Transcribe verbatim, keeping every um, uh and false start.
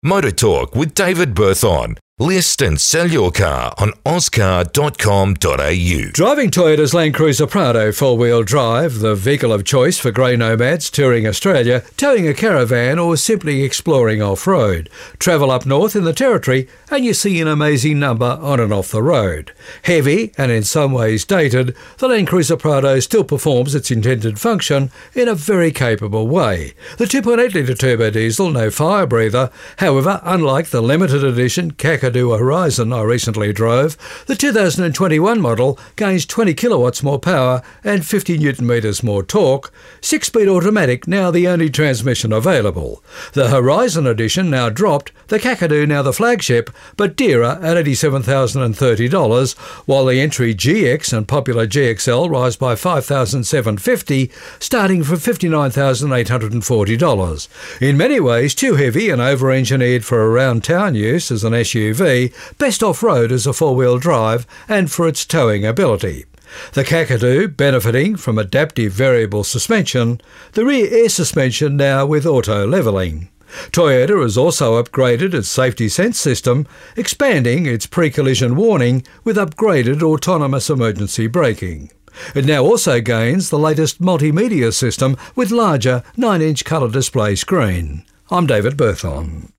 Motor Talk with David Berthon. List and sell your car on oscar dot com dot a u. Driving Toyota's Land Cruiser Prado four-wheel drive, the vehicle of choice for grey nomads touring Australia, towing a caravan or simply exploring off-road. Travel up north in the Territory and you see an amazing number on and off the road. Heavy and in some ways dated, the Land Cruiser Prado still performs its intended function in a very capable way. The two point eight litre turbo diesel, no fire breather. However, unlike the limited edition Kakadu Horizon I recently drove, the two thousand twenty-one model gains twenty kilowatts more power and fifty newton metres more torque. Six-speed automatic now the only transmission available. The Horizon edition now dropped, the Kakadu now the flagship, but dearer at eighty-seven thousand thirty dollars, while the entry G X and popular G X L rise by five thousand seven hundred fifty dollars, starting from fifty-nine thousand eight hundred forty dollars. In many ways too heavy and over-engineered for around town use as an S U V, best off-road as a four-wheel drive and for its towing ability. The Kakadu benefiting from adaptive variable suspension, the rear air suspension now with auto levelling. Toyota has also upgraded its safety sense system, expanding its pre-collision warning with upgraded autonomous emergency braking. It now also gains the latest multimedia system with larger nine inch colour display screen. I'm David Berthon.